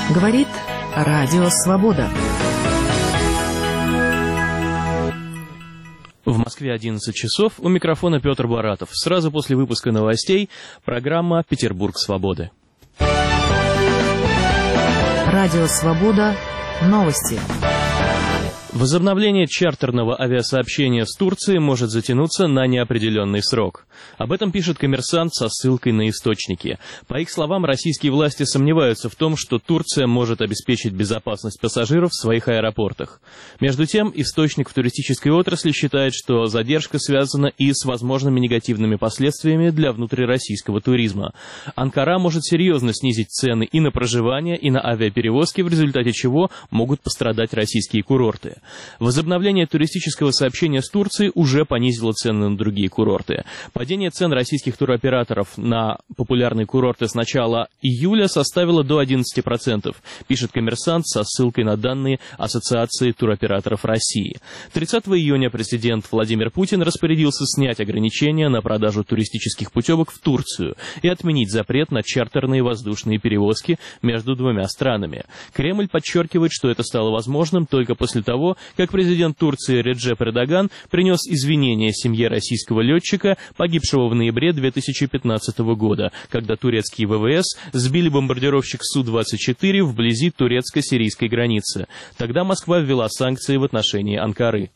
Говорит Радио Свобода. В Москве 11 часов. У микрофона Петр Баратов. Сразу после выпуска новостей программа «Петербург свободы». Радио Свобода. Новости. Возобновление чартерного авиасообщения с Турцией может затянуться на неопределенный срок. Об этом пишет «Коммерсант» со ссылкой на источники. По их словам, российские власти сомневаются в том, что Турция может обеспечить безопасность пассажиров в своих аэропортах. Между тем, источник в туристической отрасли считает, что задержка связана и с возможными негативными последствиями для внутрироссийского туризма. Анкара может серьезно снизить цены и на проживание, и на авиаперевозки, в результате чего могут пострадать российские курорты. Возобновление туристического сообщения с Турцией уже понизило цены на другие курорты. Падение цен российских туроператоров на популярные курорты с начала июля составило до 11%, пишет «Коммерсант» со ссылкой на данные Ассоциации туроператоров России. 30 июня президент Владимир Путин распорядился снять ограничения на продажу туристических путевок в Турцию и отменить запрет на чартерные воздушные перевозки между двумя странами. Кремль подчеркивает, что это стало возможным только после того, как президент Турции Реджеп Эрдоган принес извинения семье российского летчика, погибшего в ноябре 2015 года, когда турецкие ВВС сбили бомбардировщик Су-24 вблизи турецко-сирийской границы. Тогда Москва ввела санкции в отношении Анкары.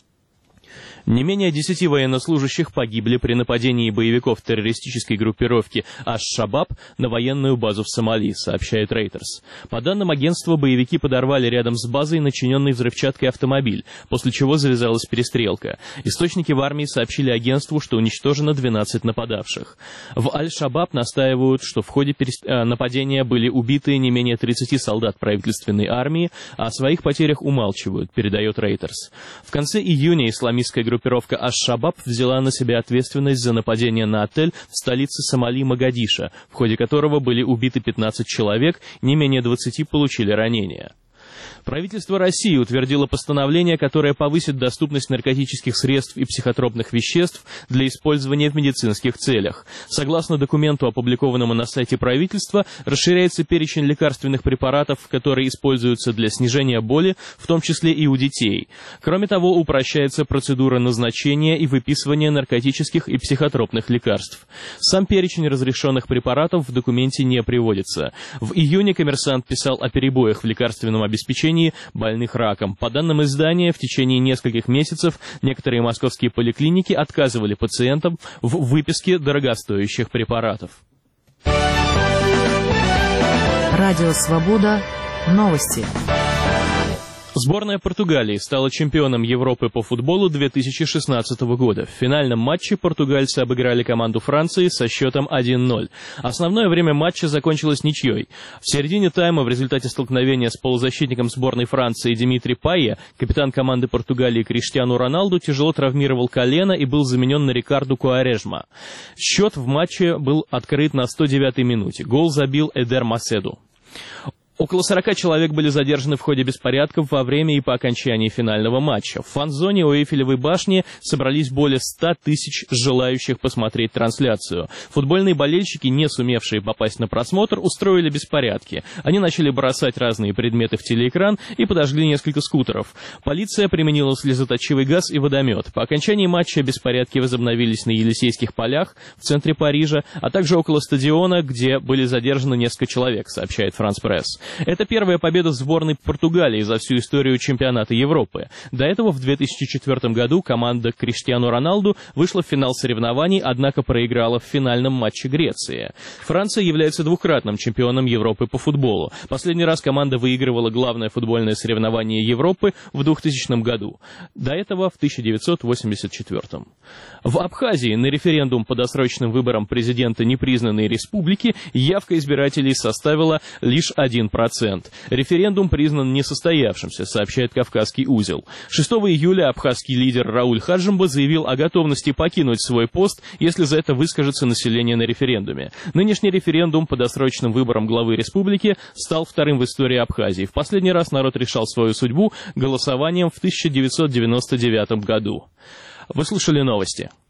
Не менее 10 военнослужащих погибли при нападении боевиков террористической группировки Аш-Шабаб на военную базу в Сомали, сообщает Reuters. По данным агентства, боевики подорвали рядом с базой начиненный взрывчаткой автомобиль, после чего завязалась перестрелка. Источники в армии сообщили агентству, что уничтожено 12 нападавших. В Аль-Шабаб настаивают, что в ходе нападения были убиты не менее 30 солдат правительственной армии, а о своих потерях умалчивают, передает Reuters. В конце июня исламистская группировка Аш-Шабаб взяла на себя ответственность за нападение на отель в столице Сомали Могадишо, в ходе которого были убиты 15 человек, не менее 20 получили ранения. Правительство России утвердило постановление, которое повысит доступность наркотических средств и психотропных веществ для использования в медицинских целях. Согласно документу, опубликованному на сайте правительства, расширяется перечень лекарственных препаратов, которые используются для снижения боли, в том числе и у детей. Кроме того, упрощается процедура назначения и выписывания наркотических и психотропных лекарств. Сам перечень разрешенных препаратов в документе не приводится. В июне «Коммерсант» писал о перебоях в лекарственном обеспечении больных раком. По данным издания, в течение нескольких месяцев некоторые московские поликлиники отказывали пациентам в выписке дорогостоящих препаратов. Радио Свобода. Новости. Сборная Португалии стала чемпионом Европы по футболу 2016 года. В финальном матче португальцы обыграли команду Франции со счетом 1-0. Основное время матча закончилось ничьей. В середине тайма в результате столкновения с полузащитником сборной Франции Димитри Пайе капитан команды Португалии Криштиану Роналду тяжело травмировал колено и был заменен на Рикарду Куарежма. Счет в матче был открыт на 109-й минуте. Гол забил Эдер Маседу. Около 40 человек были задержаны в ходе беспорядков во время и по окончании финального матча. В фан-зоне у Эйфелевой башни собрались более 100 тысяч желающих посмотреть трансляцию. Футбольные болельщики, не сумевшие попасть на просмотр, устроили беспорядки. Они начали бросать разные предметы в телеэкран и подожгли несколько скутеров. Полиция применила слезоточивый газ и водомет. По окончании матча беспорядки возобновились на Елисейских полях в центре Парижа, а также около стадиона, где были задержаны несколько человек, сообщает France Press. Это первая победа сборной Португалии за всю историю чемпионата Европы. До этого в 2004 году команда Криштиану Роналду вышла в финал соревнований, однако проиграла в финальном матче Греции. Франция является двукратным чемпионом Европы по футболу. Последний раз команда выигрывала главное футбольное соревнование Европы в 2000 году. До этого в 1984. В Абхазии на референдум по досрочным выборам президента непризнанной республики явка избирателей составила лишь 1%. Референдум признан несостоявшимся, сообщает «Кавказский узел». 6 июля абхазский лидер Рауль Хаджимба заявил о готовности покинуть свой пост, если за это выскажется население на референдуме. Нынешний референдум по досрочным выборам главы республики стал вторым в истории Абхазии. В последний раз народ решал свою судьбу голосованием в 1999 году. Вы слушали новости.